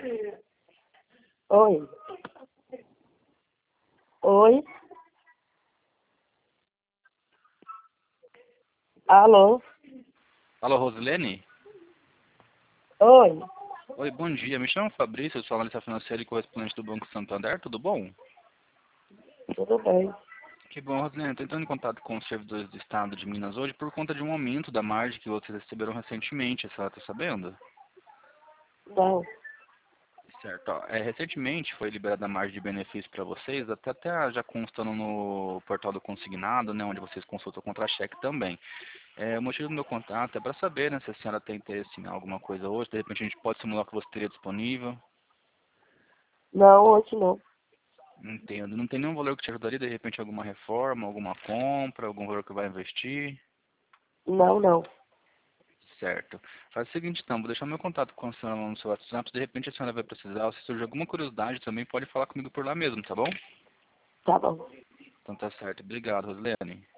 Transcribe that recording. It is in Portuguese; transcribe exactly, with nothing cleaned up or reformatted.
Oi. Oi. Alô? Alô, Rosilene? Oi. Oi, bom dia. Me chamo Fabrício, eu sou analista financeiro e correspondente do Banco Santander, tudo bom? Tudo bem? Que bom, Rosilene. Estou entrando em contato com os servidores do Estado de Minas hoje por conta de um aumento da margem que vocês receberam recentemente, a senhora está sabendo? Não. Certo. Ó, é, recentemente foi liberada a margem de benefício para vocês, até, até já constando no portal do consignado, né, onde vocês consultam contra-cheque também. É, o motivo do meu contato é para saber, né, se a senhora tem interesse em alguma coisa hoje, de repente a gente pode simular o que você teria disponível. Não, hoje não. Entendo. Não tem nenhum valor que te ajudaria, de repente, alguma reforma, alguma compra, algum valor que vai investir? Não, não. Certo. Faz o seguinte, então, vou deixar meu contato com a senhora lá no seu WhatsApp, se de repente a senhora vai precisar, ou se surgir alguma curiosidade também, pode falar comigo por lá mesmo, tá bom? Tá bom. Então tá certo. Obrigado, Rosilene.